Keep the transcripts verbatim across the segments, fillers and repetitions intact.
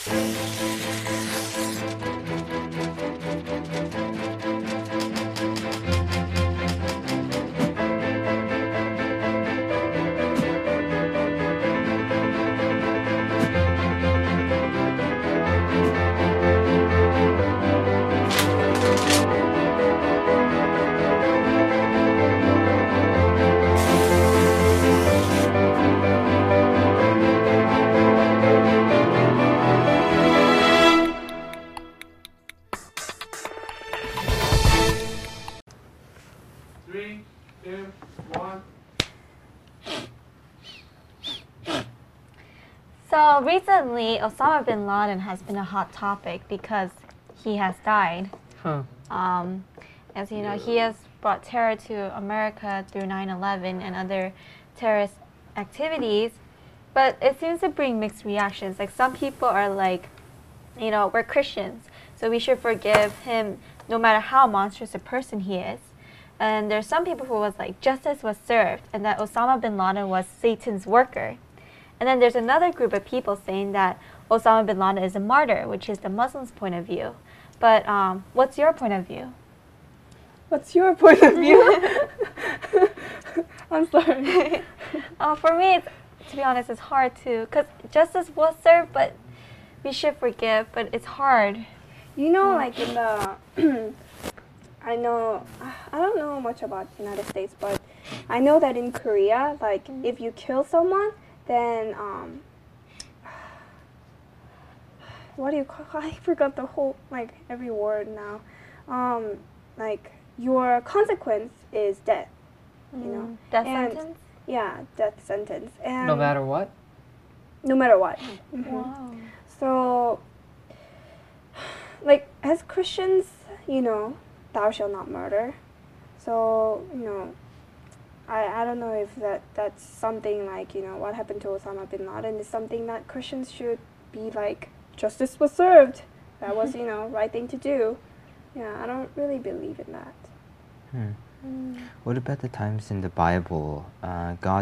Three, two, one. So recently, Osama bin Laden has been a hot topic because he has died. Huh. Um, as you know, he has brought terror to America through nine eleven and other terrorist activities, but it seems to bring mixed reactions. Like some people are like, you know, we're Christians, so we should forgive him no matter how monstrous a person he is. And there's some people who was like, justice was served, and that Osama bin Laden was Satan's worker. And then there's another group of people saying that Osama bin Laden is a martyr, which is the Muslims' point of view. But um, what's your point of view? What's your point of view? I'm sorry. uh, for me, it's, to be honest, it's hard to, because justice was served, but we should forgive, but it's hard. You know, like in the, I know, I don't know much about United States, but I know that in Korea, like mm. if you kill someone, then, um, what do you call, I forgot the whole, like every word now. Um, like your consequence is death, mm. you know. Death and, sentence? Yeah, death sentence. And No matter what? No matter what. Mm-hmm. Wow. So, like, as Christians, you know, thou shalt not murder. So, you know, I, I don't know if that, that's something like, you know, what happened to Osama bin Laden is something that Christians should be like, justice was served. That was, you know, right thing to do. Yeah, I don't really believe in that. Hmm. Mm. What about the times in the Bible uh, God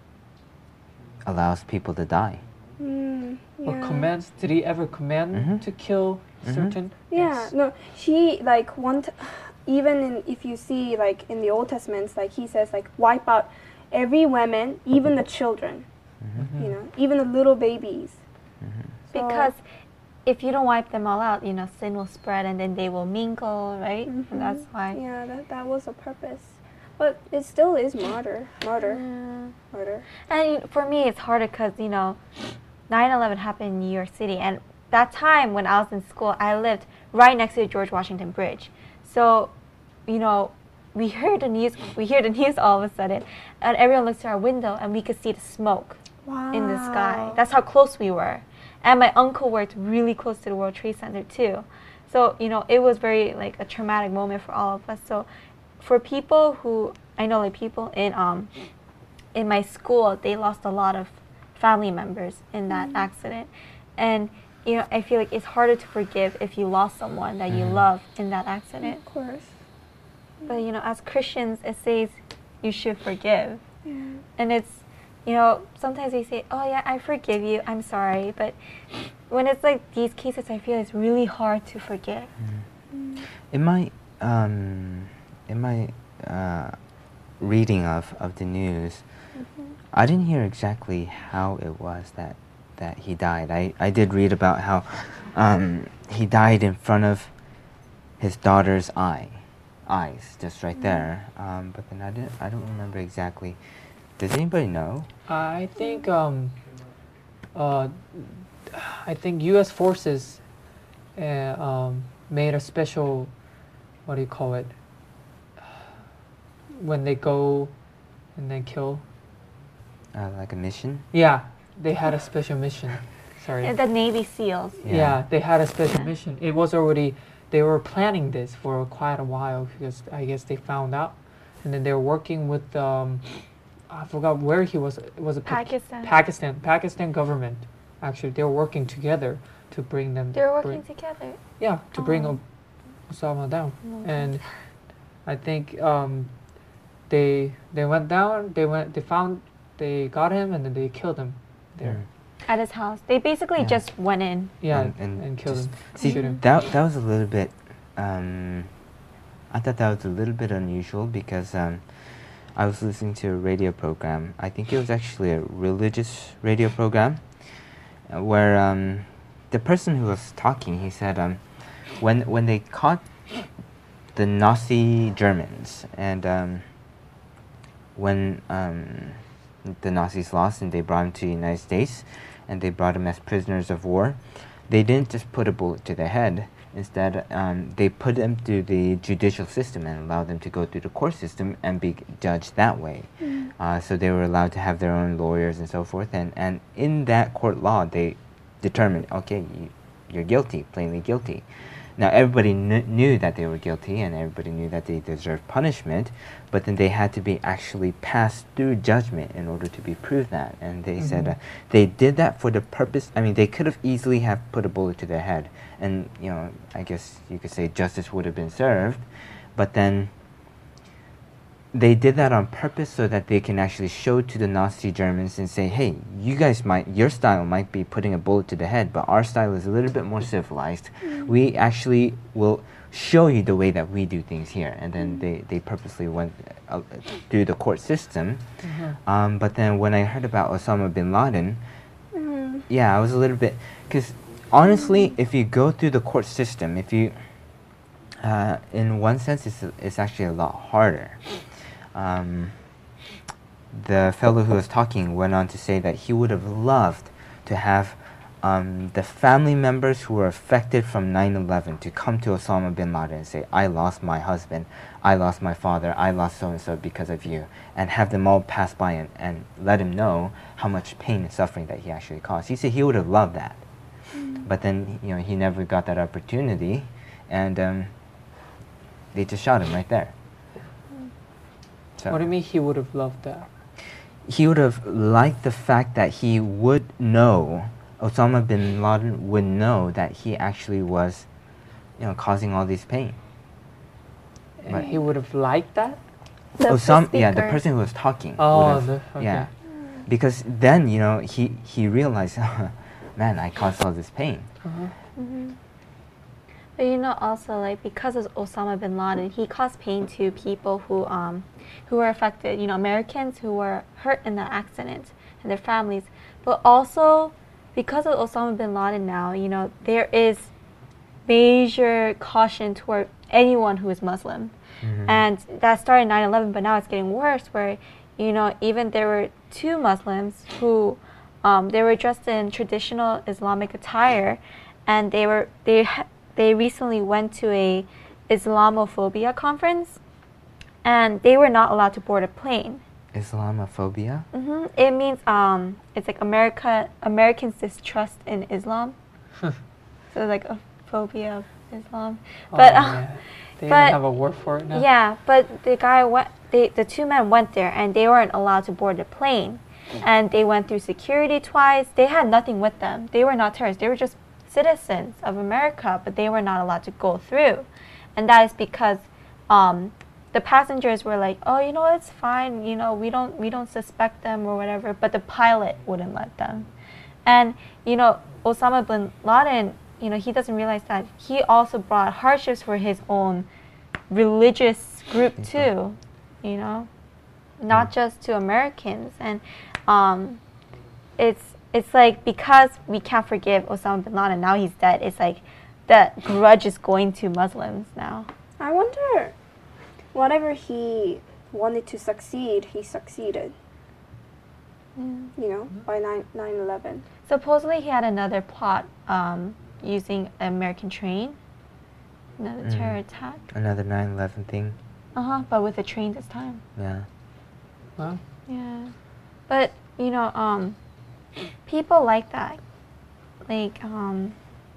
allows people to die? Mm, yeah. Or commands? Did he ever command Mm-hmm. to kill Mm-hmm. certain? Yeah, Yes. no, he, like, one, t even in, if you see, like, in the Old Testaments, like, he says, like, wipe out every woman, even the children, Mm-hmm. you know, even the little babies. Mm-hmm. So- Because if you don't wipe them all out, you know, sin will spread and then they will mingle, right? Mhm. And that's why. Yeah, that, that was a purpose. But it still is murder. Murder. Yeah. Murder. And for me, it's harder because, you know, nine eleven happened in New York City. And that time when I was in school, I lived right next to the George Washington Bridge. So, you know, we heard the news, we hear the news all of a sudden, and everyone looks to our window and we could see the smoke Wow. in the sky. That's how close we were. And my uncle worked really close to the World Trade Center too. So, you know, it was very like a traumatic moment for all of us. So for people who, I know like people in um in my school, they lost a lot of family members in that Mm-hmm. accident. And, you know, I feel like it's harder to forgive if you lost someone that you Mhm. love in that accident. Of course. But, you know, as Christians, it says you should forgive. Yeah. And it's, you know, sometimes we say, oh yeah, I forgive you, I'm sorry. But when it's like these cases, I feel it's really hard to forgive. Mm. In my um, in my uh, reading of, of the news, Mm-hmm. I didn't hear exactly how it was that that he died. I, I did read about how um, he died in front of his daughter's eye, eyes, just right Mm. there. Um, but then I didn't. I don't remember exactly. Does anybody know? I think um, uh, I think U S forces uh, um, made a special, what do you call it? When they go and then kill. Uh, like a mission? Yeah, they had a special mission. Sorry. And the Navy SEALs. Yeah. they had a special mission. It was already, they were planning this for quite a while because I guess they found out. And then they were working with, um, I forgot where he was. It was a Pa- Pakistan. Pakistan, Pakistan government. Actually, they were working together to bring them. They're working bring- together. Yeah, to bring Oh. O- Osama down. Okay. And I think um, they they went down. They went. They found. They got him and then they killed him there. at his house. They basically Yeah. just went in. Yeah, And- and, and killed just- him. See, Shoot him. that that was a little bit. Um, I thought that was a little bit unusual because um, I was listening to a radio program. I think it was actually a religious radio program, uh, where um, the person who was talking, he said, um, when when they caught the Nazi Germans and um, when um, the Nazis lost and they brought them to the United States and they brought them as prisoners of war, they didn't just put a bullet to their head. Instead, um, they put them through the judicial system and allowed them to go through the court system and be judged that way. Mm. Uh, so they were allowed to have their own lawyers and so forth. And, and in that court law, they determined, okay, you, you're guilty, plainly guilty. Now, everybody kn- knew that they were guilty and everybody knew that they deserved punishment, but then they had to be actually passed through judgment in order to be proved that. And they said Mhm. uh, they did that for the purpose, I mean, they could have easily have put a bullet to their head and, you know, I guess you could say justice would have been served, but then they did that on purpose so that they can actually show to the Nazi Germans and say, hey, you guys might, your style might be putting a bullet to the head, but our style is a little bit more civilized. We actually will show you the way that we do things here. And then they, they purposely went uh, through the court system. Mhm. Um, but then when I heard about Osama bin Laden, Mm. yeah, I was a little bit, because honestly, if you go through the court system, if you, uh, in one sense, it's, it's actually a lot harder. Um, the fellow who was talking went on to say that he would have loved to have um, the family members who were affected from nine eleven to come to Osama bin Laden and say, I lost my husband, I lost my father, I lost so-and-so because of you, and have them all pass by and, and let him know how much pain and suffering that he actually caused. He said he would have loved that. But then, you know, he never got that opportunity, and um, they just shot him right there. So What do you mean he would have loved that? he would have liked the fact that he would know, Osama bin Laden would know that he actually was, you know, causing all this pain. And Right. he would have liked that? The, Osama, the yeah, the speaker. person who was talking. would Oh, have- the, okay. yeah, because then you know he he realized, man, I caused all this pain. Uh-huh. Mhm. But you know, also like because of Osama bin Laden, he caused pain to people who um who were affected. You know, Americans who were hurt in the accident and their families. But also because of Osama bin Laden, now you know there is major caution toward anyone who is Muslim, Mhm. and that started nine eleven. But now it's getting worse, where you know even there were two Muslims who um, they were dressed in traditional Islamic attire, and they were they ha- they recently went to a Islamophobia conference, and they were not allowed to board a plane. Islamophobia. hmm It means um, it's like America Americans distrust in Islam, so like a phobia of Islam. But oh, uh, yeah. They but- even have a word for it now? yeah, but the guy went. They, the two men went there, and they weren't allowed to board the plane, and they went through security twice. They had nothing with them. They were not terrorists. They were just citizens of America, but they were not allowed to go through, and that is because um, the passengers were like, "Oh, you know, it's fine. You know, we don't we don't suspect them or whatever." But the pilot wouldn't let them, and you know, Osama bin Laden, you know, he doesn't realize that he also brought hardships for his own religious group People. too, you know, not Mm. just to Americans. And um, it's it's like because we can't forgive Osama bin Laden, now he's dead. It's like the grudge is going to Muslims now. I wonder, whatever he wanted to succeed, he succeeded. You know, by nine nine eleven. Supposedly he had another plot um, using an American train, another Mm. terror attack. Another nine eleven thing. Uh huh. But with a train this time. Yeah. Well, Yeah, but you know, um, people like that. Like, um,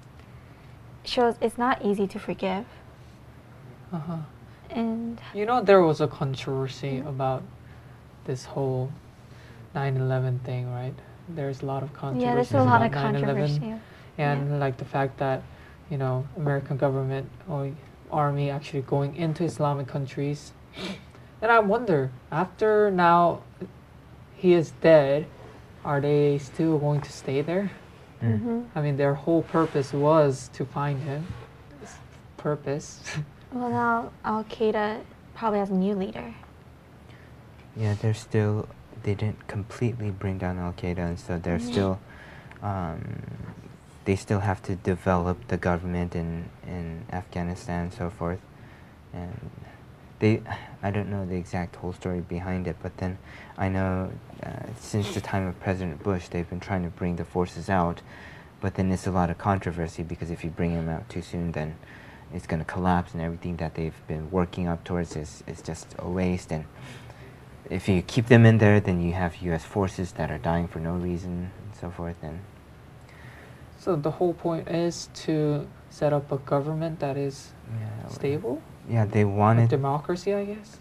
shows it's not easy to forgive, uh-huh. and You know, there was a controversy about this whole nine eleven thing, right? There's a lot of controversy. yeah, there's a lot of about nine eleven. controversy. And like the fact that, you know, American government or army actually going into Islamic countries. And I wonder, after now he is dead, are they still going to stay there? Mm. hmm I mean, their whole purpose was to find him. Purpose. Well, now Al Qaeda probably has a new leader. Yeah, they're still, they didn't completely bring down Al Qaeda, and so they're Mhm. still, um, they still have to develop the government in, in Afghanistan and so forth. And they, I don't know the exact whole story behind it, but then I know uh, since the time of President Bush, they've been trying to bring the forces out, but then it's a lot of controversy because if you bring them out too soon, then it's going to collapse and everything that they've been working up towards is, is just a waste. And if you keep them in there, then you have U S forces that are dying for no reason and so forth. And So the whole point is to set up a government that is yeah, stable, yeah, they a wanted democracy, I guess.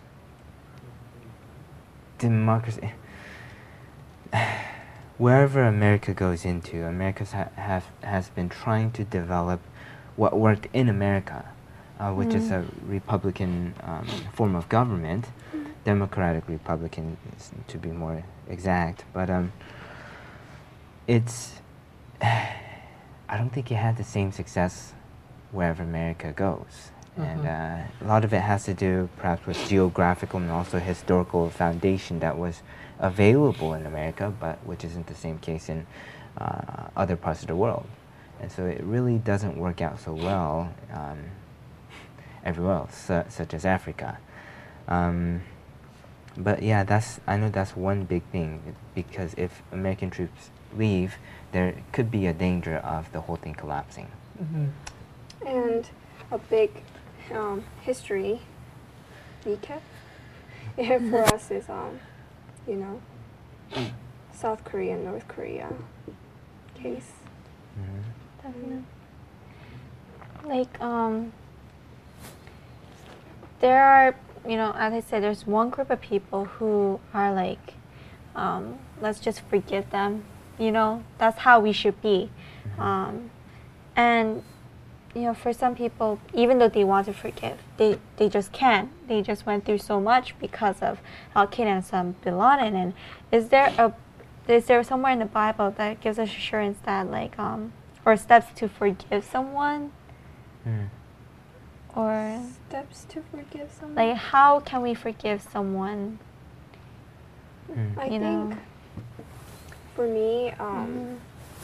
democracy. Wherever America goes into, America ha have, has been trying to develop what worked in America, uh, which is a Republican um, form of government, Democratic Republican to be more exact. But um, it's, I don't think it had the same success wherever America goes. And uh, a lot of it has to do perhaps with geographical and also historical foundation that was available in America, but which isn't the same case in uh, other parts of the world. And so it really doesn't work out so well um, everywhere else, su such as Africa. Um, but yeah, that's, I know that's one big thing, because if American troops leave, there could be a danger of the whole thing collapsing. Mm-hmm. And a big um, history recap yeah, for us is, um, you know, South Korea and North Korea case. Mm-hmm. Definitely. Like, um, there are, you know, as I said, there's one group of people who are like, um, let's just forgive them. You know, that's how we should be. Um, and, you know, for some people, even though they want to forgive, they, they just can't. They just went through so much because of Al Qaeda and some Bin Laden. And is there a, is there somewhere in the Bible that gives us assurance that, like, um, or steps to forgive someone? Mm. Or Steps to forgive someone. like, how can we forgive someone? Mm. I you think know? for me, um,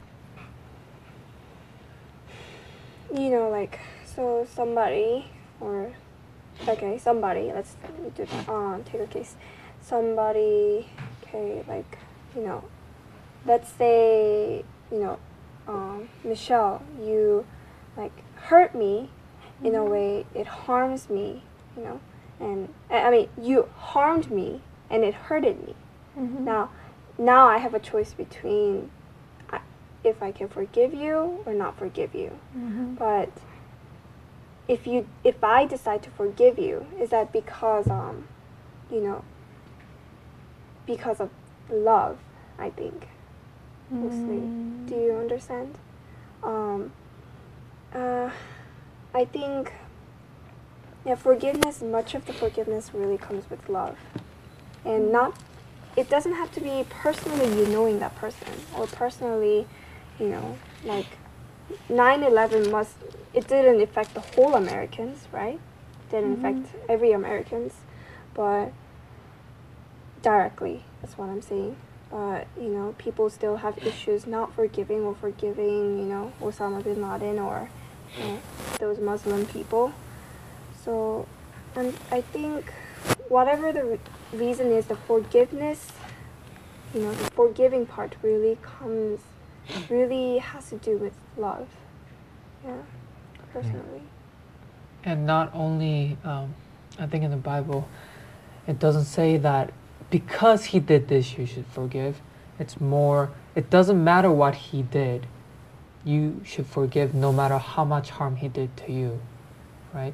you know, like, so somebody, or, okay, somebody, let's do, uh, take a case. Somebody, okay, like, you know, let's say, you know, um, Michelle, you, like, hurt me in a way, it harms me, you know, and, I I mean, you harmed me, and it hurted me. Mhm. Now, now I have a choice between I- if I can forgive you or not forgive you. Mhm. But if you, if I decide to forgive you, is that because, um, you know, because of love, I think, mostly. Mm. Do you understand? Um, uh, I think, yeah, forgiveness, much of the forgiveness really comes with love. And not, it doesn't have to be personally you knowing that person, or personally, you know, like, nine eleven must, it didn't affect the whole Americans, right? It didn't Mhm. affect every Americans, but directly, that's what I'm saying. But, you know, people still have issues not forgiving or forgiving, you know, Osama bin Laden or, you know, those Muslim people. So, and I think whatever the re- reason is, the forgiveness, you know, the forgiving part really comes, really has to do with love. Yeah, personally. And not only, um, I think in the Bible, it doesn't say that because he did this, you should forgive. It's more, it doesn't matter what he did. You should forgive no matter how much harm he did to you, right?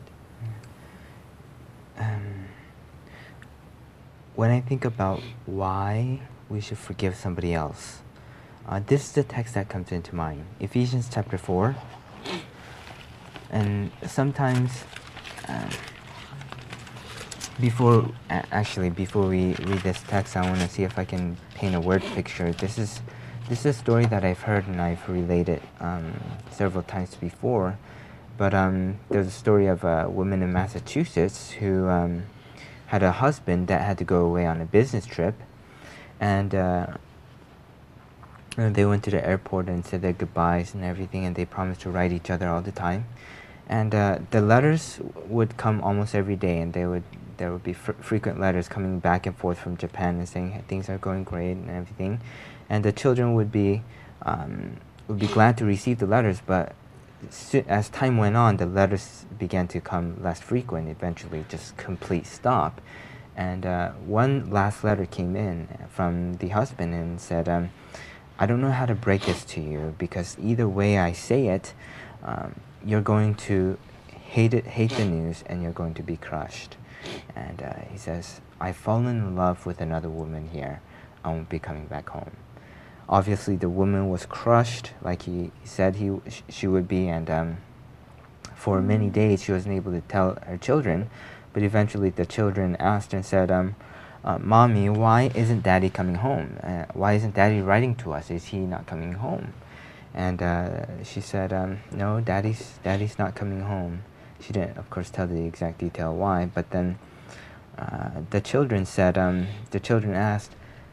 Um, when I think about why we should forgive somebody else, uh, this is the text that comes into mind. Ephesians chapter four. And sometimes um, before a- actually before we read this text, I want to see if I can paint a word picture. This is this is a story that I've heard and I've related um, several times before. But um, there's a story of a woman in Massachusetts who um, had a husband that had to go away on a business trip, and uh, and they went to the airport and said their goodbyes and everything, and they promised to write each other all the time. And uh, the letters w- would come almost every day, and they would there would be fr- frequent letters coming back and forth from Japan and saying, "Hey, things are going great and everything." And the children would be um, would be glad to receive the letters, but s- as time went on, the letters began to come less frequent. Eventually, just complete stop. And uh, one last letter came in from the husband and said, um, "I don't know how to break this to you, because either way I say it, um, you're going to hate it, hate the news, and you're going to be crushed." And uh, he says, "I've fallen in love with another woman here. I won't be coming back home." Obviously, the woman was crushed, like he said he sh- she would be, and um, for many days she wasn't able to tell her children. But eventually, the children asked and said, um, uh, "Mommy, why isn't Daddy coming home? Uh, why isn't Daddy writing to us? Is he not coming home?" And uh, she said, um, "No, Daddy's Daddy's not coming home." She didn't, of course, tell the exact detail why. But then uh, the children said, um, the children asked,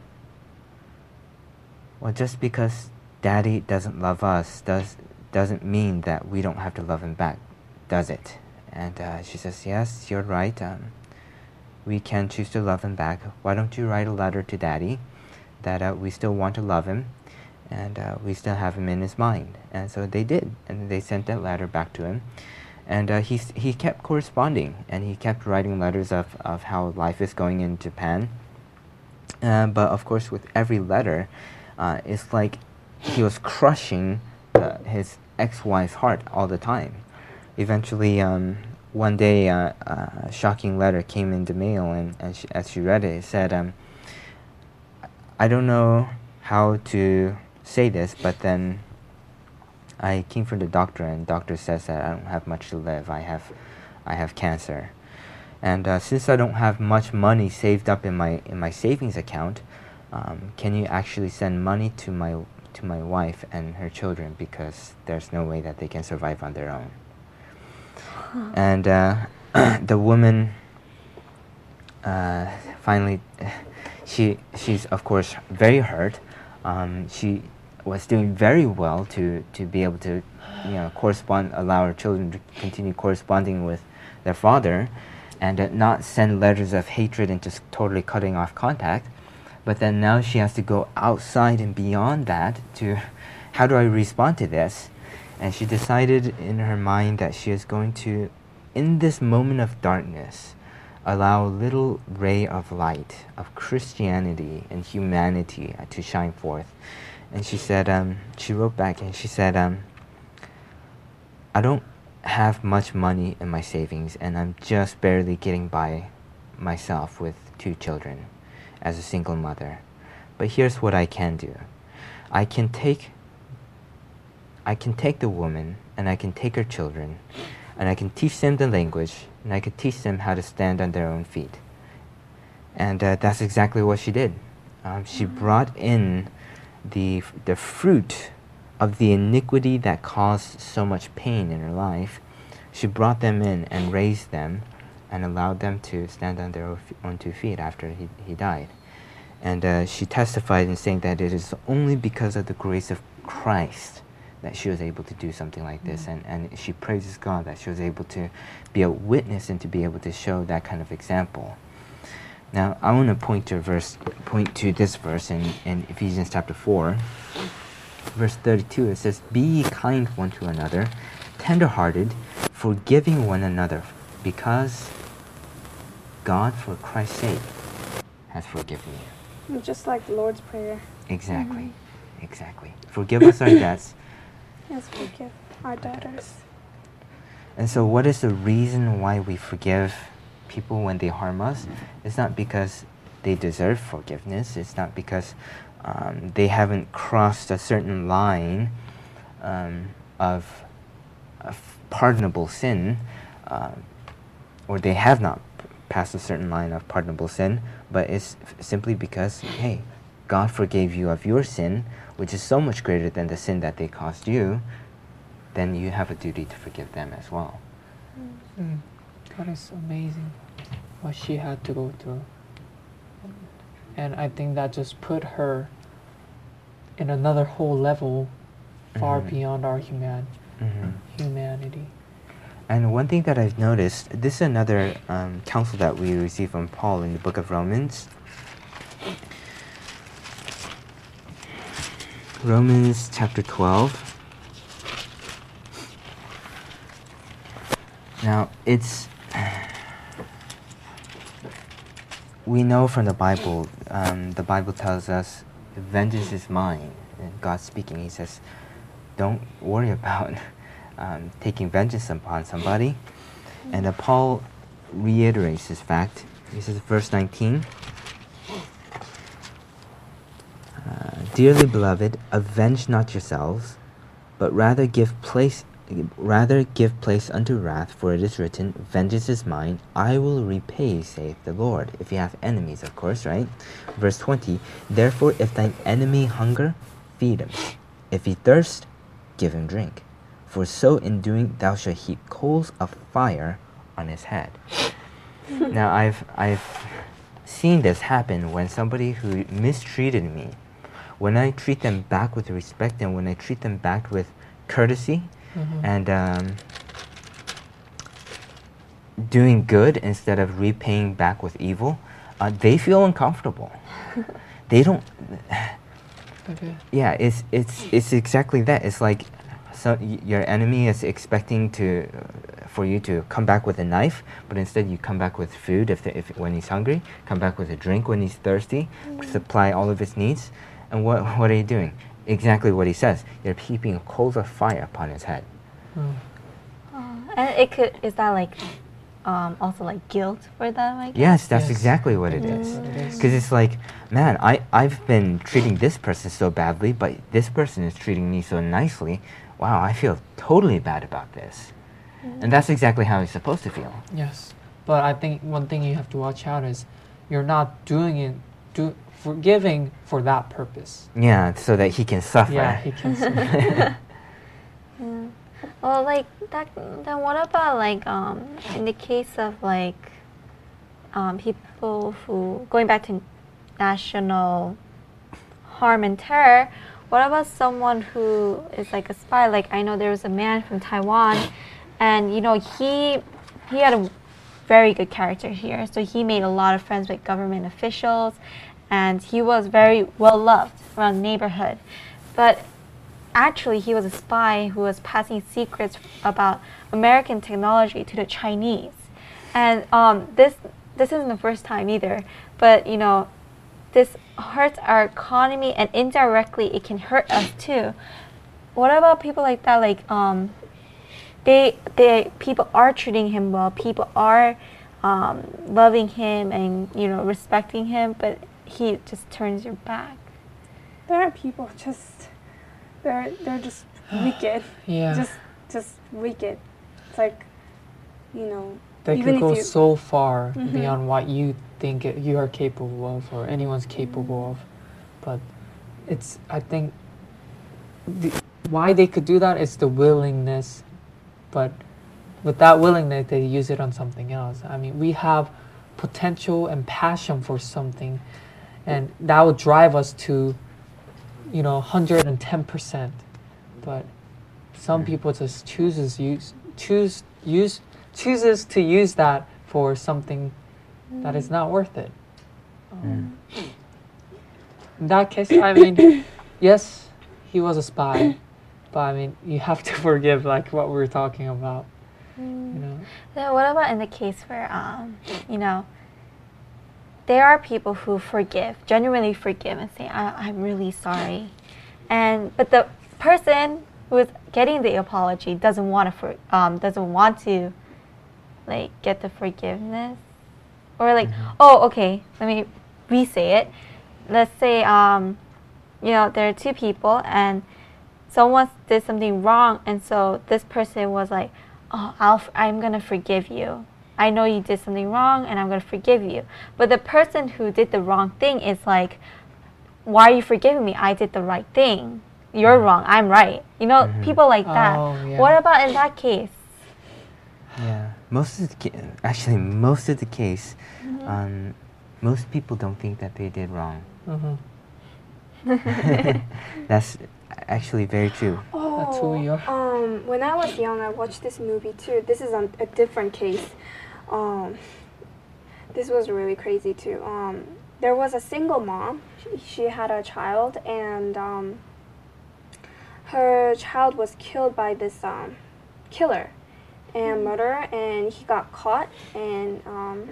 "Well, just because Daddy doesn't love us does doesn't mean that we don't have to love him back, does it?" And uh, she says, "Yes, you're right. Um, we can choose to love him back. Why don't you write a letter to Daddy that uh, we still want to love him, and uh, we still have him in his mind?" And so they did, and they sent that letter back to him. And uh, he he kept corresponding, and he kept writing letters of, of how life is going in Japan. Uh, but of course, with every letter, uh, it's like he was crushing uh, his ex-wife's heart all the time. Eventually, um, one day, uh, a shocking letter came in the mail, and, and she, as she read it, it said, um, "I don't know how to say this, but then I came from the doctor, and the doctor says that I don't have much to live. I have, I have cancer, and uh, since I don't have much money saved up in my in my savings account, um, can you actually send money to my to my wife and her children, because there's no way that they can survive on their own." And uh, the woman uh, finally, she she's of course very hurt. Um, she was doing very well to, to be able to, you know, correspond, allow her children to continue corresponding with their father, and uh, not send letters of hatred and just totally cutting off contact. But then now she has to go outside and beyond that to, how do I respond to this? And she decided in her mind that she is going to, in this moment of darkness, allow a little ray of light, of Christianity and humanity uh, to shine forth. And she said, um, she wrote back and she said, um, "I don't have much money in my savings, and I'm just barely getting by myself with two children as a single mother. But here's what I can do. I can take I can take the woman, and I can take her children, and I can teach them the language, and I can teach them how to stand on their own feet." And uh, that's exactly what she did. Um, she brought in the the fruit of the iniquity that caused so much pain in her life. She brought them in and raised them, and allowed them to stand on their own two feet after he, he died. And uh, she testified in saying that it is only because of the grace of Christ that she was able to do something like this. Mm-hmm. and, and she praises God that she was able to be a witness and to be able to show that kind of example. Now, I want to point to a verse, point to this verse in, in Ephesians chapter four, verse thirty-two. It says, "Be ye kind one to another, tender-hearted, forgiving one another, because God, for Christ's sake, has forgiven you." Just like the Lord's Prayer. Exactly, mm-hmm. exactly. Forgive us our debts. Yes, forgive our debtors. And so what is the reason why we forgive people when they harm us? It's not because they deserve forgiveness. It's not because um, they haven't crossed a certain line um, of, of pardonable sin, um, or they have not past a certain line of pardonable sin, but it's f- simply because, hey, God forgave you of your sin, which is so much greater than the sin that they caused you, then you have a duty to forgive them as well. Mm. That is amazing what she had to go through. And I think that just put her in another whole level far Mhm. beyond our human Mm-hmm. humanity. And one thing that I've noticed, this is another um, counsel that we receive from Paul in the book of Romans. Romans chapter twelve. Now, it's. We know from the Bible, um, the Bible tells us, vengeance is mine. And God speaking, He says, don't worry about um, taking vengeance upon somebody. And uh, Paul reiterates this fact. He says, verse nineteen, uh, dearly beloved, avenge not yourselves, but rather give place, rather give place unto wrath, for it is written, vengeance is mine, I will repay, saith the Lord. If you have enemies, of course, right? Verse twenty, therefore if thine enemy hunger, feed him. If he thirst, give him drink. For so in doing thou shalt heap coals of fire on his head. Now I've I've seen this happen when somebody who mistreated me, when I treat them back with respect and when I treat them back with courtesy, Mhm. and um, doing good instead of repaying back with evil, uh, they feel uncomfortable. They don't. Okay. Yeah, it's it's it's exactly that. It's like so y- your enemy is expecting to uh, for you to come back with a knife, but instead you come back with food if, the, if when he's hungry, come back with a drink when he's thirsty, supply all of his needs. And what what are you doing? Exactly what he says. You're heaping coals of fire upon his head. Mm. Uh, and it could is that like um, also like guilt for them? I guess. Yes, that's Yes. exactly what it That's is. what it is. Because it's like, man, I, I've been treating this person so badly, but this person is treating me so nicely. Wow, I feel totally bad about this. And that's exactly how he's supposed to feel. Yes, but I think one thing you have to watch out is you're not doing it, do forgiving for that purpose. Yeah, so that he can suffer. Yeah, he can. suffer. Yeah. Well, like that. Then what about like um in the case of like um people who going back to national harm and terror? What about someone who is like a spy? Like I know there was a man from Taiwan, and you know he he had a very good character here. So he made a lot of friends with government officials, and he was very well loved around the neighborhood. But actually, he was a spy who was passing secrets about American technology to the Chinese. And um, this this isn't the first time either. But you know, this hurts our economy, and indirectly, it can hurt us too. What about people like that? Like um, they they people are treating him well. People are um, loving him and you know respecting him, but he just turns your back. There are people just they're they're just wicked. Yeah. Just just wicked. It's like, you know, They even could go if you, so far Mhm. beyond what you think it, you are capable of or anyone's capable of. But it's, I think, the, why they could do that is the willingness. But with that willingness, they use it on something else. I mean, we have potential and passion for something, and that will drive us to, you know, one hundred ten percent. But some people just chooses use choose use chooses to use that for something that is not worth it. Um, in that case, I mean, yes, he was a spy, but I mean, you have to forgive, like what we were talking about. You know, So what about in the case where, um, you know, there are people who forgive, genuinely forgive, and say, I- "I'm really sorry," and but the person who is getting the apology doesn't want to, for- um, doesn't want to, like, get the forgiveness, or like, oh, okay, let me re-say it. Let's say, um, you know, there are two people, and someone did something wrong, and so this person was like, oh, I'll f- I'm gonna forgive you. I know you did something wrong and I'm going to forgive you. But the person who did the wrong thing is like, why are you forgiving me? I did the right thing. You're wrong. I'm right. You know, Mhm. people like that. Oh, yeah. What about in that case? Yeah, most of the ca- actually most of the case, Mm-hmm. um, most people don't think that they did wrong. Mhm. That's actually very true. Oh, That's who we are. Um, when I was young, I watched this movie too. This is on a different case. Um, this was really crazy too. Um, there was a single mom. She, she had a child, and um, her child was killed by this um, killer and murderer, and he got caught, and um,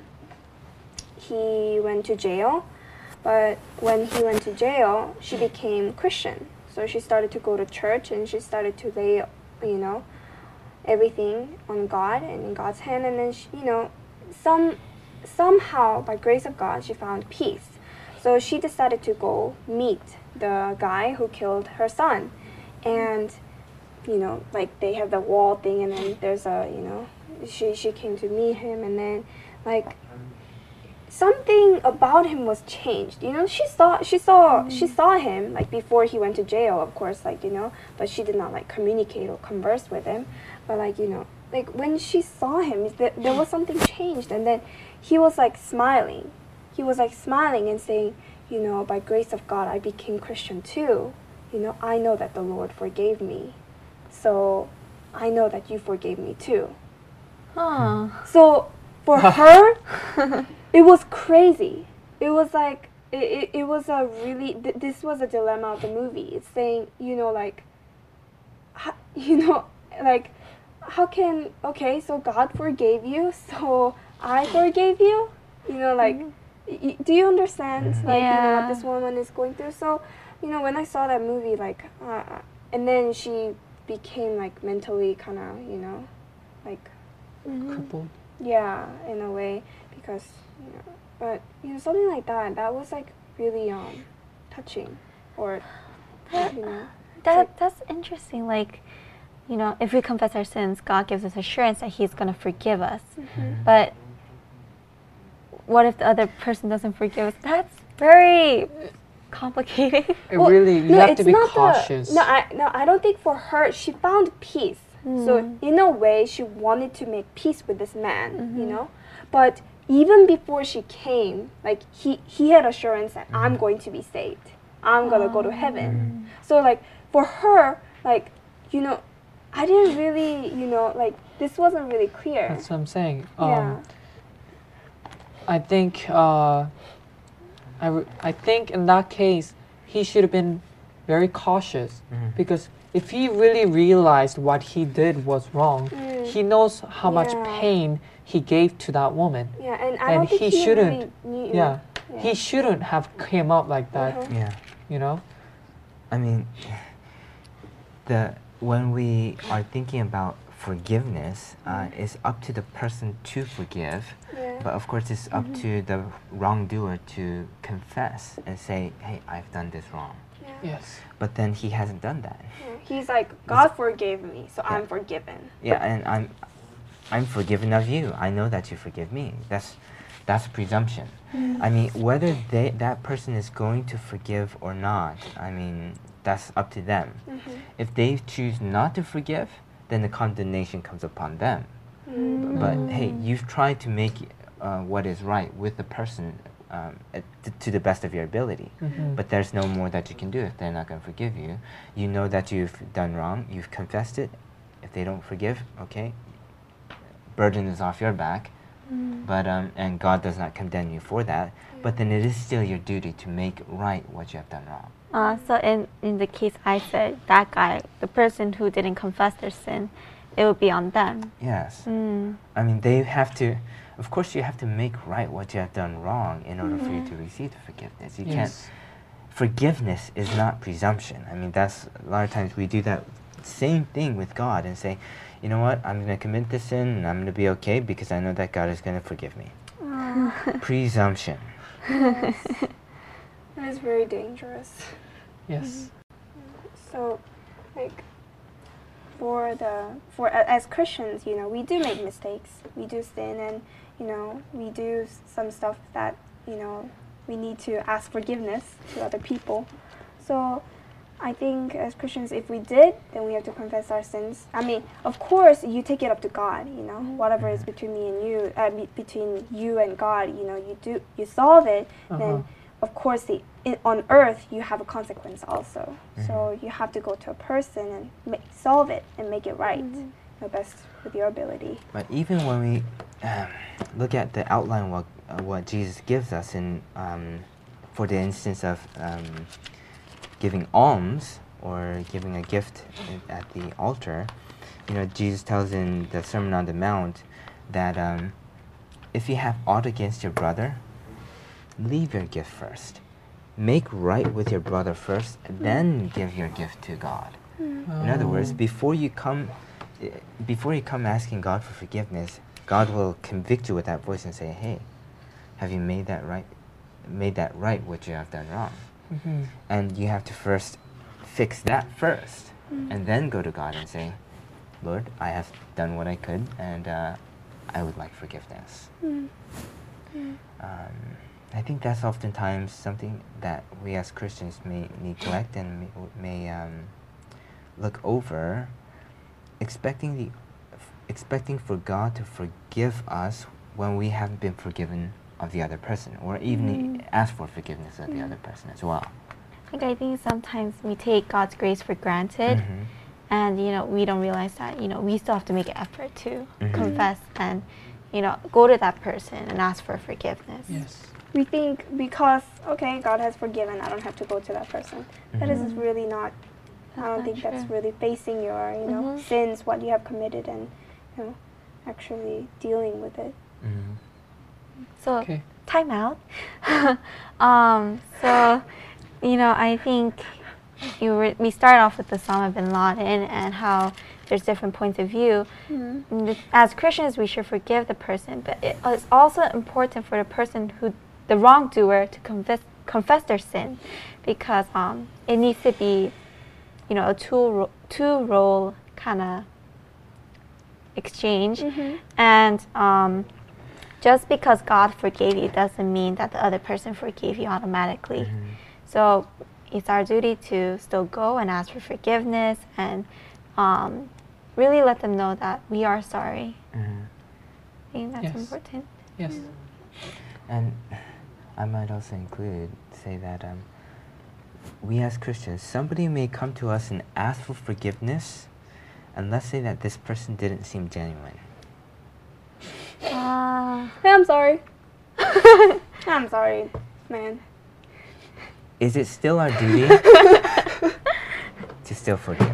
he went to jail. But when he went to jail, she became Christian. So she started to go to church, and she started to lay, you know, everything on God and in God's hand. And then, she, you know, some somehow by grace of God, she found peace. So she decided to go meet the guy who killed her son, and you know, like they have the wall thing, and then there's a, you know, she she came to meet him, and then like something about him was changed. You know, she saw she saw she saw him like before he went to jail, of course, like, you know, but she did not like communicate or converse with him. But like, you know, like when she saw him, th- there was something changed, and then he was like smiling. He was like smiling and saying, you know, by grace of God, I became Christian too. You know, I know that the Lord forgave me, so I know that you forgave me too. Huh. So for her, it was crazy. It was like, it, it, it was a really, th- this was a dilemma of the movie. It's saying, you know, like, ho- you know, like, how can, okay, so God forgave you, so I forgave you? You know, like, y- do you understand, Mhm. like, you know, Yeah. what this woman is going through? So, you know, when I saw that movie, like, uh, and then she became, like, mentally kind of, you know, like, Crippled. yeah, in a way, because, you know, but, you know, something like that, that was, like, really, um, touching, or, you know, That that's interesting. Like, you know, if we confess our sins, God gives us assurance that He's going to forgive us. mhm. But what if the other person doesn't forgive us? That's very complicated. It Well, really, you no, have to it's be not the- cautious. no, I no, I don't think for her she found peace. So Mm. in a way, she wanted to make peace with this man, you Mhm. know. But even before she came, like he he had assurance that I'm going to be saved. I'm gonna go to heaven. So like for her, like, you know, I didn't really, you know, like this wasn't really clear. That's what I'm saying. Um, yeah. I think uh, I, re- I think in that case he should have been very cautious Mhm. because if he really realized what he did was wrong, Mm. he knows how much Yeah. pain he gave to that woman. Yeah, and I and don't think he he, shouldn't- really knew. Yeah, Yeah. he shouldn't have came up like that. Uh-huh. Yeah. You know. I mean, the when we are thinking about forgiveness, uh, it's up to the person to forgive, Yeah. but of course it's up to the wrongdoer to confess and say, "Hey, I've done this wrong." Yeah. Yes. But then he hasn't done that. Yeah. He's like, God forgave me, so Yeah. I'm forgiven. Yeah, and I'm, I'm forgiven of you. I know that you forgive me. That's, that's presumption. I mean, whether they that person is going to forgive or not, I mean, that's up to them. Mm-hmm. If they choose not to forgive, then the condemnation comes upon them. Mm. But hey, you've tried to make uh, what is right with the person um, at, t- to the best of your ability. Mhm. But there's no more that you can do if they're not going to forgive you. You know that you've done wrong. You've confessed it. If they don't forgive, okay, burden is off your back. But um, and God does not condemn you for that. But then it is still your duty to make right what you have done wrong. Uh, so in, in the case I said, that guy, the person who didn't confess their sin, it would be on them. Yes. Mm. I mean, they have to. Of course, you have to make right what you have done wrong in order for you to receive the forgiveness. You can't. Yes. Forgiveness is not presumption. I mean, that's a lot of times we do that same thing with God and say, you know what, I'm going to commit this sin and I'm going to be okay because I know that God is going to forgive me. Presumption. Yes. That is very dangerous. Yes. So, like, for the for a- as Christians, you know, we do make mistakes. We do sin, and you know, we do s- some stuff that you know we need to ask forgiveness to other people. So I think as Christians, if we did, then we have to confess our sins. I mean, of course, you take it up to God. You know, whatever is between me and you, uh, be, between you and God. You know, you do you solve it. Uh-huh. Then, of course, the in, on earth you have a consequence also. So you have to go to a person and ma- solve it and make it right, the best with your ability. But even when we um, look at the outline what uh, what Jesus gives us in um, for the instance of um, giving alms or giving a gift i- at the altar, you know, Jesus tells in the Sermon on the Mount that um, if you have aught against your brother, leave your gift first. Make right with your brother first, and then give your gift to God. In other words, before you come, eh, before you come asking God for forgiveness, God will convict you with that voice and say, "Hey, have you made that right? Made that right what you have done wrong?" Mhm. And you have to first fix that first, and then go to God and say, "Lord, I have done what I could, and uh, I would like forgiveness." Um, I think that's oftentimes something that we as Christians may neglect and may, may um, look over, expecting the f- expecting for God to forgive us when we haven't been forgiven of the other person, or even ask for forgiveness of the other person as well. Like I think sometimes we take God's grace for granted, Mhm. and you know we don't realize that you know we still have to make an effort to Mhm. confess and you know go to that person and ask for forgiveness. Yes. We think because okay, God has forgiven, I don't have to go to that person. That is Mhm. really not. That's I don't not think that's true. really facing your you know Mhm. sins, what you have committed, and you know actually dealing with it. Mhm. So Okay. time out. um, so you know I think you were, we start off with Osama bin Laden and how there's different points of view. And th- As Christians, we should forgive the person, but it is also important for the person who, the wrongdoer, to confess confess their sin, because um, it needs to be, you know, a two ro- two role kind of exchange, Mhm. and um, just because God forgave you doesn't mean that the other person forgave you automatically. Mhm. So it's our duty to still go and ask for forgiveness and um, really let them know that we are sorry. Mhm. I think that's Yes. important. Yes. And I might also include, say that um, we as Christians, somebody may come to us and ask for forgiveness, and let's say that this person didn't seem genuine. Ah, Hey, I'm sorry. I'm sorry, man. Is it still our duty to still forgive?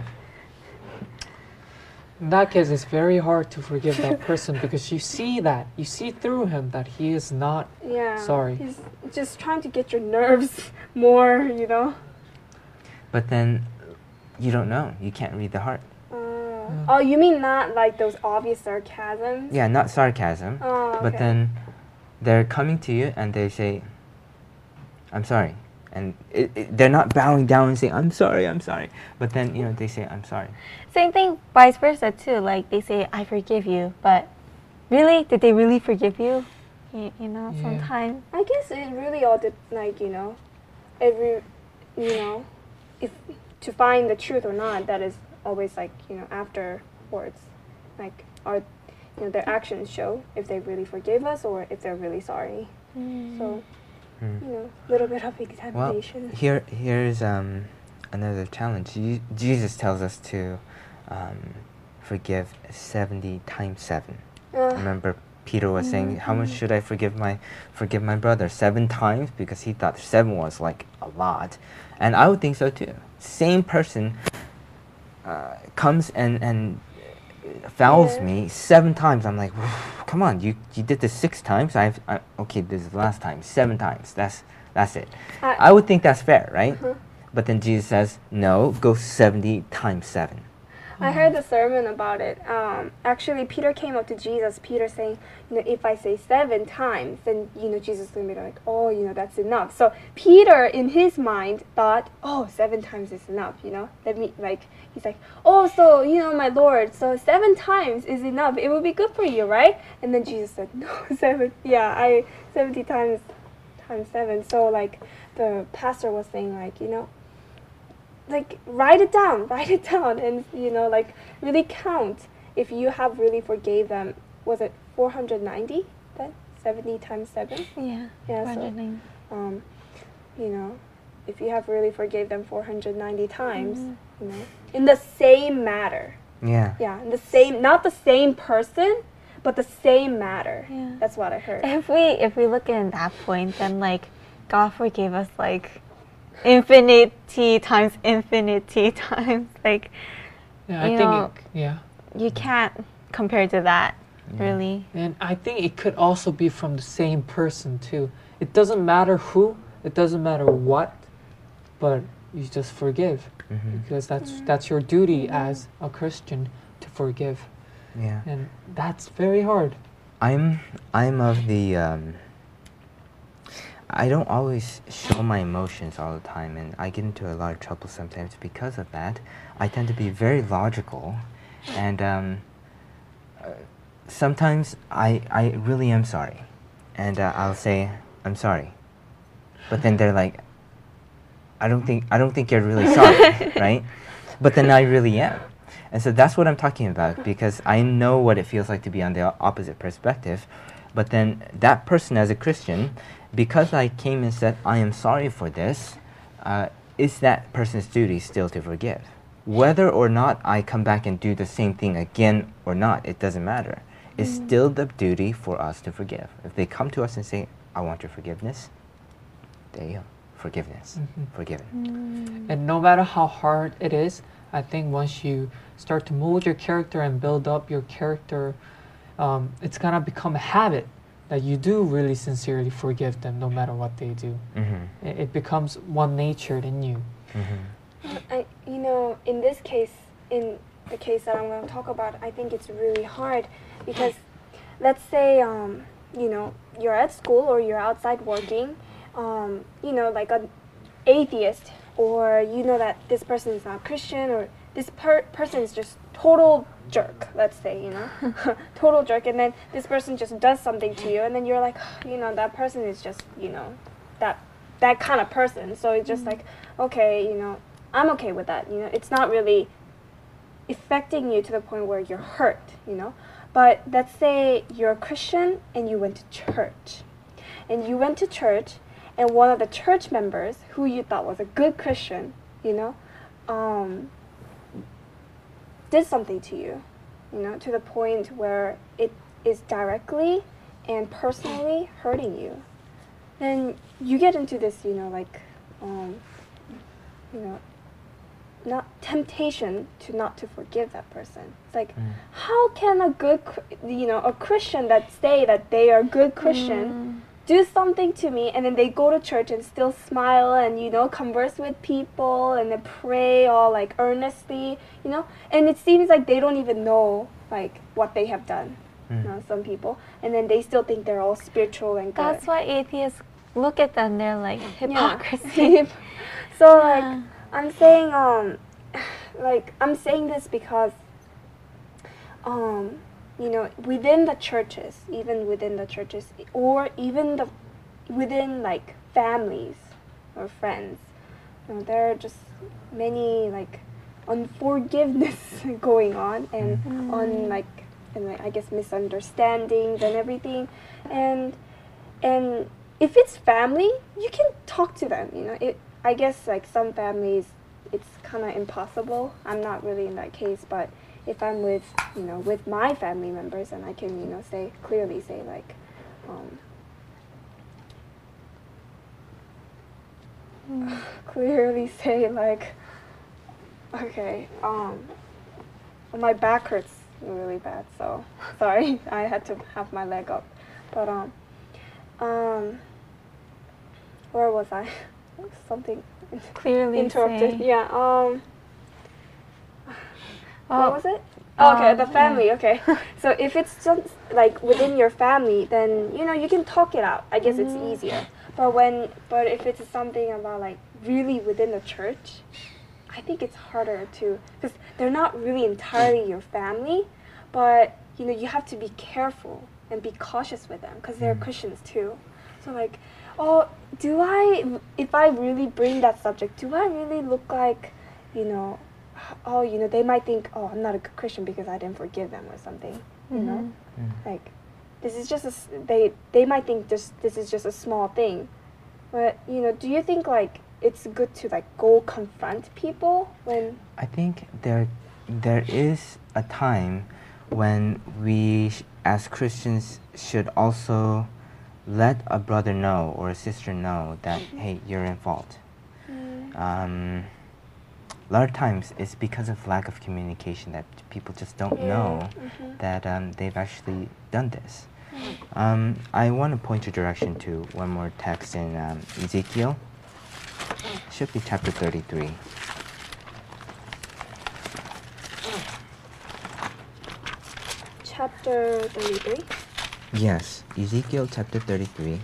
In that case, it's very hard to forgive that person because you see that. You see through him that he is not Yeah. sorry. He's just trying to get your nerves more, you know. But then you don't know. You can't read the heart. Uh, Oh, you mean not like those obvious sarcasms? Yeah, not sarcasm. Oh, But okay. then they're coming to you and they say, "I'm sorry." And it, it, they're not bowing down and saying, "I'm sorry, I'm sorry." But then, you know, they say, "I'm sorry." same thing, vice versa too. Like they say, "I forgive you," but really, did they really forgive you? You, you know, Yeah. sometimes. I guess it really all did, like you know, every, you know, if to find the truth or not, that is always like you know afterwards, like are, you know, their actions show if they really forgave us or if they're really sorry. So, Hmm. you know, a little bit of Well, examination. here here's um, another challenge. Je- Jesus tells us to um, forgive seventy times seven. Uh, Remember, Peter was saying, "How much should I forgive my forgive my brother? Seven times?" Because he thought seven was like a lot, and I would think so too. Same person uh, comes and and fouls Yeah. me seven times. I'm like, come on, you you did this six times. I've I, okay, this is the last time. Seven times. That's that's it. I- I would think that's fair, right? Uh-huh. But then Jesus says, no, go seventy times seven. I heard the sermon about it. Um, actually, Peter came up to Jesus. Peter saying, you know, if I say seven times, then you know Jesus is gonna be like, oh, you know, that's enough. So Peter, in his mind, thought, oh, seven times is enough. You know, let me like. He's like, oh, so you know, my Lord, so seven times is enough. It will be good for you, right? And then Jesus said, no, seven. Yeah, I seventy times times seven. So like, the pastor was saying, like, you know. Like, write it down, write it down, and, you know, like, really count if you have really forgave them. Was it four hundred ninety then? seventy times seven? Yeah. Yeah, four hundred so, ninety. um, you know, if you have really forgave them four hundred ninety times, Mhm. you know, in the same matter. Yeah. Yeah, in the same, not the same person, but the same matter. Yeah. That's what I heard. If we if we look at that point, then like God forgave us like infinity times infinity times. Like Yeah, I you think know, it, yeah. you can't compare to that, Yeah. really. And I think it could also be from the same person too. It doesn't matter who, it doesn't matter what, but you just forgive Mhm. because that's that's your duty as a Christian to forgive, Yeah. and that's very hard. I'm I'm of the um, I don't always show my emotions all the time, and I get into a lot of trouble sometimes because of that. I tend to be very logical, and um, uh, sometimes I I really am sorry, and uh, I'll say I'm sorry, but then they're like, I don't think I don't think you're really sorry, right? But then I really am. And so that's what I'm talking about, because I know what it feels like to be on the o- opposite perspective. But then that person, as a Christian, because I came and said, I am sorry for this, uh, is that person's duty still to forgive? Whether or not I come back and do the same thing again or not, it doesn't matter. It's still the duty for us to forgive. If they come to us and say, I want your forgiveness, there you go. Forgiveness. Mhm. Forgiven. And no matter how hard it is, I think once you start to mold your character and build up your character, um, it's gonna become a habit that you do really sincerely forgive them no matter what they do. Mm-hmm. It, it becomes one nature in you. Mm-hmm. I, you know, in this case, in the case that I'm going to talk about, I think it's really hard because, let's say, um, you know, you're at school or you're outside working, um, you know, like an atheist, or you know that this person is not Christian, or this per- person is just total jerk, let's say, you know, total jerk, and then this person just does something to you, and then you're like, you know, that person is just, you know, that that kind of person. So it's just like, okay, you know, I'm okay with that. You know, it's not really affecting you to the point where you're hurt, you know. But let's say you're a Christian and you went to church. And you went to church, and one of the church members, who you thought was a good Christian, you know, um, did something to you, you know, to the point where it is directly and personally hurting you. Then you get into this, you know, like, um, you know, not temptation to not to forgive that person. It's like, Mm. how can a good, Chri- you know, a Christian that say that they are a good Christian do something to me, and then they go to church and still smile and, you know, converse with people and then pray all like earnestly, you know, and it seems like they don't even know like what they have done. Mm. You know, some people, and then they still think they're all spiritual and good. That's why atheists look at them. They're like Yeah. hypocrisy. So Yeah. like I'm saying um like I'm saying this because um you know, within the churches, even within the churches, or even the within like families or friends, you know, there are just many like unforgiveness going on, and Mm. on like and like, I guess misunderstandings and everything, and and if it's family, you can talk to them. You know, it. I guess like some families, it's kind of impossible. I'm not really in that case, but if I'm with, you know, with my family members, and I can, you know, say clearly say like, um, clearly say like, okay, um, my back hurts really bad, so sorry, I had to have my leg up, but um, um, where was I? Something Clearly interrupted. say. Yeah. Um. what was it? Oh, okay, the family. Okay, so if it's just like within your family, then you know you can talk it out. I guess it's easier. But when, but if it's something about like really within the church, I think it's harder to, because they're not really entirely your family, but you know you have to be careful and be cautious with them because they're Christians too. So like, oh, do I? If I really bring that subject, do I really look like, you know? Oh, you know, they might think, oh, I'm not a good Christian because I didn't forgive them or something. You know, Mm. like this is just a s- they they might think just this is just a small thing, but you know, do you think like it's good to like go confront people when? I think there there is a time when we sh- as Christians should also let a brother know or a sister know that hey, you're in fault. Um, a lot of times it's because of lack of communication that people just don't know that um, they've actually done this. Um, I want to point your direction to one more text in um, Ezekiel. It should be chapter thirty-three. Chapter thirty-three. Yes, Ezekiel chapter thirty-three.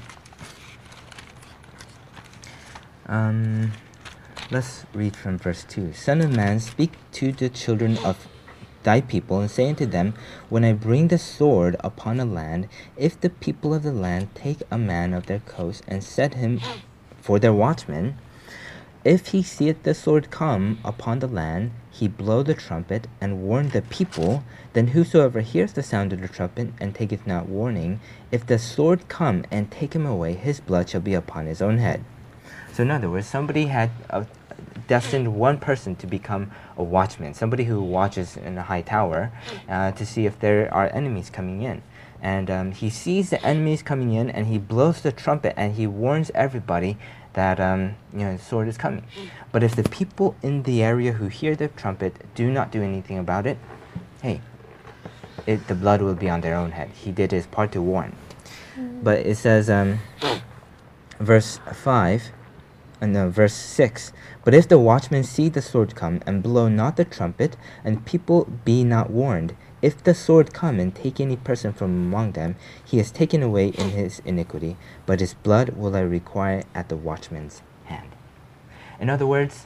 Um, let's read from verse two. Son of man, speak to the children of thy people, and say unto them, when I bring the sword upon a land, if the people of the land take a man of their coast, and set him for their watchman, if he seeth the sword come upon the land, he blow the trumpet, and warn the people, then whosoever hears the sound of the trumpet, and taketh not warning, if the sword come and take him away, his blood shall be upon his own head. So in other words, somebody had uh, destined one person to become a watchman, somebody who watches in a high tower uh, to see if there are enemies coming in. And um, he sees the enemies coming in, and he blows the trumpet, and he warns everybody that um, you know, the sword is coming. But if the people in the area who hear the trumpet do not do anything about it, hey, it, the blood will be on their own head. He did his part to warn. But it says, um, verse five, uh, no, verse six, but if the watchmen see the sword come, and blow not the trumpet, and people be not warned, if the sword come and take any person from among them, he is taken away in his iniquity, but his blood will I require at the watchman's hand. In other words,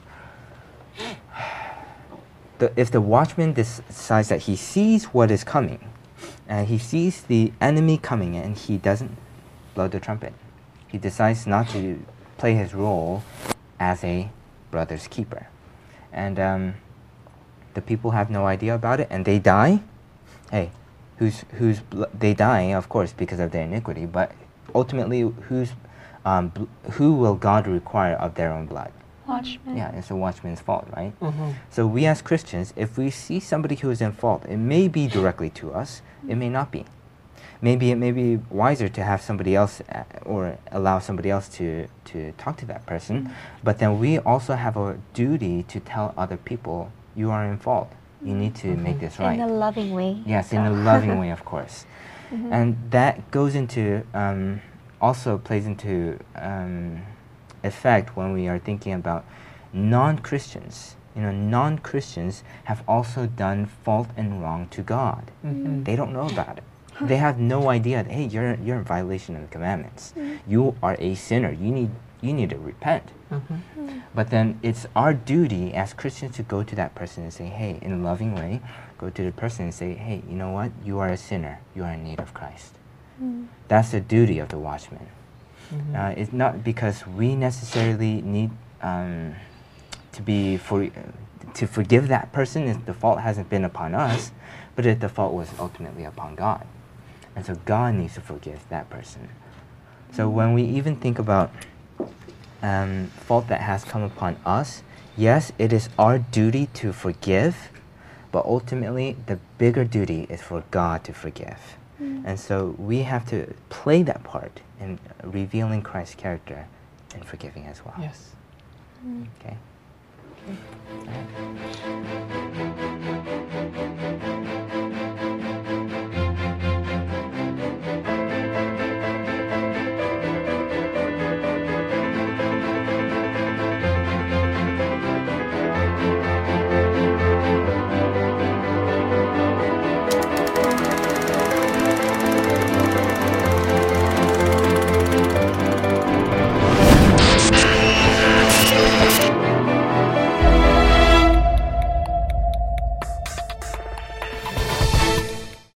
the, if the watchman decides that he sees what is coming, and he sees the enemy coming and he doesn't blow the trumpet, he decides not to play his role as a brother's keeper. And um, the people have no idea about it, and they die. Hey, who's who's bl- they die, of course, because of their iniquity, but ultimately, who's um, bl- who will God require of their own blood? Watchman. Yeah, it's the watchman's fault, right? Mhm. So we as Christians, if we see somebody who is in fault, it may be directly to us, it may not be. Maybe it may be wiser to have somebody else uh, or allow somebody else to, to talk to that person, but then we also have a duty to tell other people, you are in fault. You need to make this right. In a loving way. Yes, in a loving way, of course. And that goes into, um, also plays into um, effect when we are thinking about non-Christians. You know, non-Christians have also done fault and wrong to God. Mhm. They don't know about it. They have no idea that, hey, you're, you're in violation of the commandments. You are a sinner. You need, you need to repent. Mhm. But then it's our duty as Christians to go to that person and say, hey, in a loving way, go to the person and say, hey, you know what? You are a sinner. You are in need of Christ. That's the duty of the watchman. Mhm. Uh, it's not because we necessarily need um, to be for, to forgive that person if the fault hasn't been upon us, but if the fault was ultimately upon God. And so God needs to forgive that person. So when we even think about um, fault that has come upon us, yes, it is our duty to forgive, but ultimately the bigger duty is for God to forgive. And so we have to play that part in revealing Christ's character and forgiving as well. Yes. Okay.